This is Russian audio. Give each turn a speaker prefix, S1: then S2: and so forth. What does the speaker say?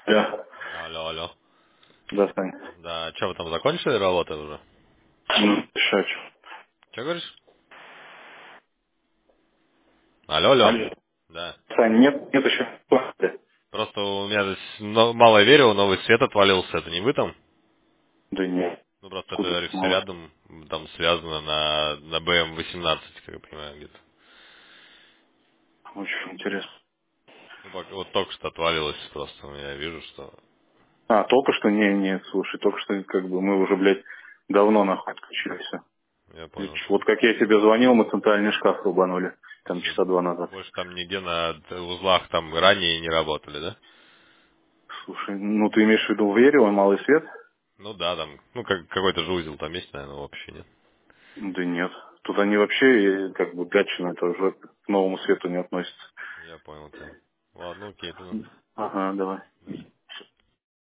S1: Да,
S2: Алло, алло.
S1: да, Сань.
S2: Да, что вы там закончили работу уже?
S1: Решать.
S2: Что говоришь? Алло, алло.
S1: Алло.
S2: Да.
S1: Сань, нет еще.
S2: Просто у меня здесь мало верил, новый свет отвалился. Это не вы там?
S1: Да нет.
S2: Ну просто это,
S1: Откуда
S2: говорю, все
S1: мало?
S2: рядом, там связано на БМ-18, как я понимаю, где-то.
S1: Очень интересно.
S2: Ну, вот только что отвалилось просто. Я вижу, что...
S1: А, только что? Не, слушай, только что как бы мы уже, блядь, давно нахуй отключились.
S2: Я понял тебя.
S1: Вот как я тебе звонил, мы центральный шкаф рубанули. Там
S2: Все,
S1: часа два назад.
S2: больше там нигде на узлах там ранее не работали, да?
S1: Слушай, ну ты имеешь в виду в Верево, Малый Свет?
S2: Ну да, там, ну какой-то же узел там есть, наверное, вообще нет.
S1: Да нет. Тут они вообще, как бы, Гатчина, это уже к Новому Свету не относится.
S2: Я понял тебя. Ладно, окей, тогда.
S1: Ага, давай.
S2: Да.